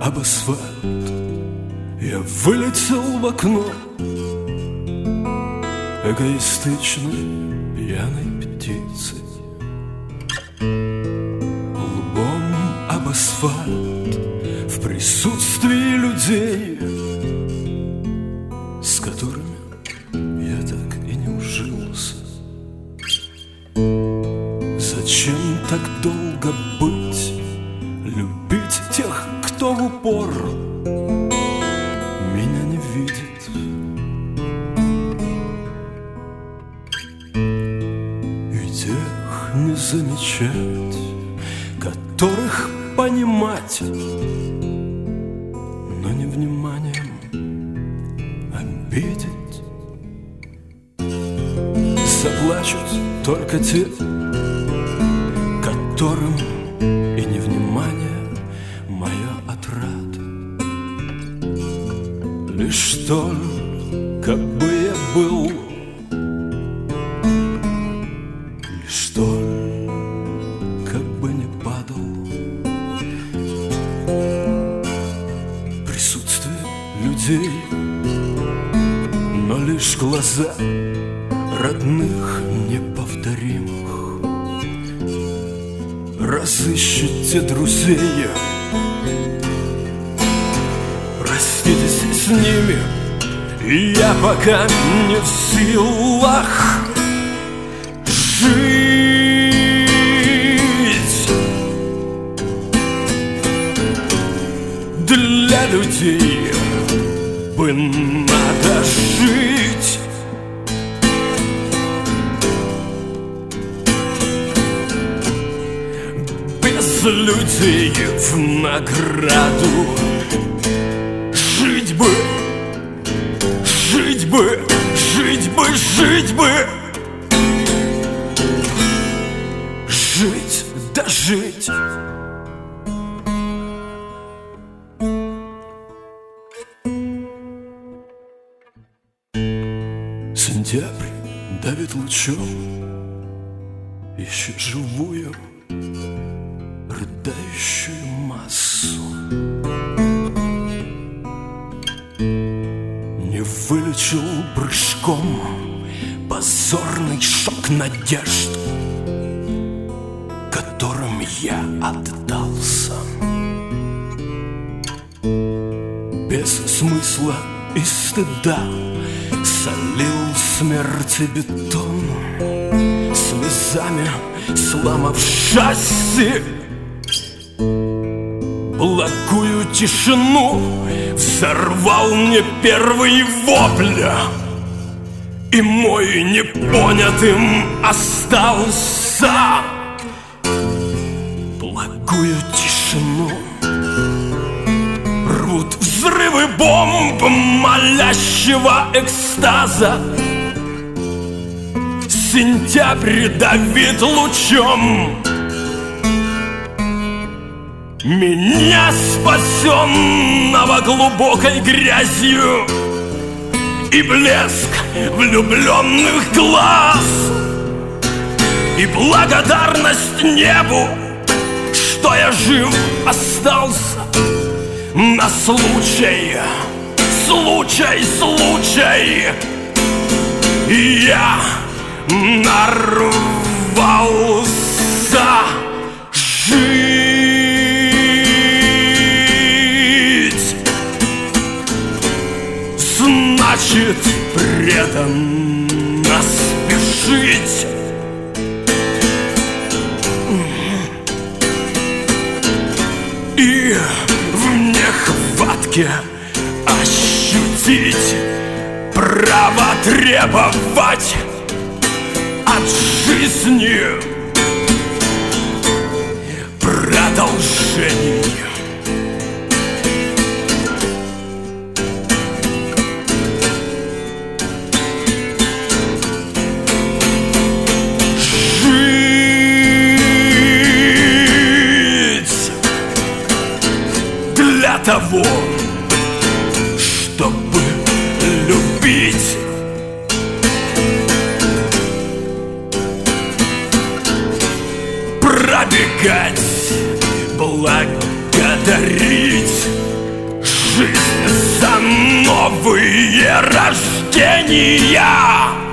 об асфальт. Я вылетел в окно эгоистичной пьяной птицей, лбом об асфальт в присутствии людей, с которыми я так и не ужился. Зачем так долго быть, любить тех, кто в упор меня не видит? И тех не замечать, которых понимать, но не вниманием обидеть. Заплачут только те, которым и невнимание моя отрада. Лишь только бы я был, лишь только бы не падал. Присутствие людей, но лишь глаза родных неповторимых. Разыщите друзей, проститесь с ними, и я пока не в силах жить. Для людей бы надо жить. Людей в награду жить бы, жить бы, жить бы, жить бы, жить да жить. Сентябрь давит лучом, ищет живую рыдающую массу. Не вылечил прыжком позорный шок надежд, которым я отдался. Без смысла и стыда солил смерти бетон, слезами сломав шасси. Благую тишину взорвал мне первый вопль, и мой непонятым остался. Благую тишину рвут взрывы бомб молящего экстаза. Сентябрь давит лучом меня, спасенного глубокой грязью, и блеск влюбленных глаз, и благодарность небу, что я жив остался. На случай, случай, случай, и я нарвался жить. Значит, преданно спешить. И в нехватке ощутить право требовать от жизни продолжений. Жить для того, чтобы любить. Пробегать, благодарить. новые рождения.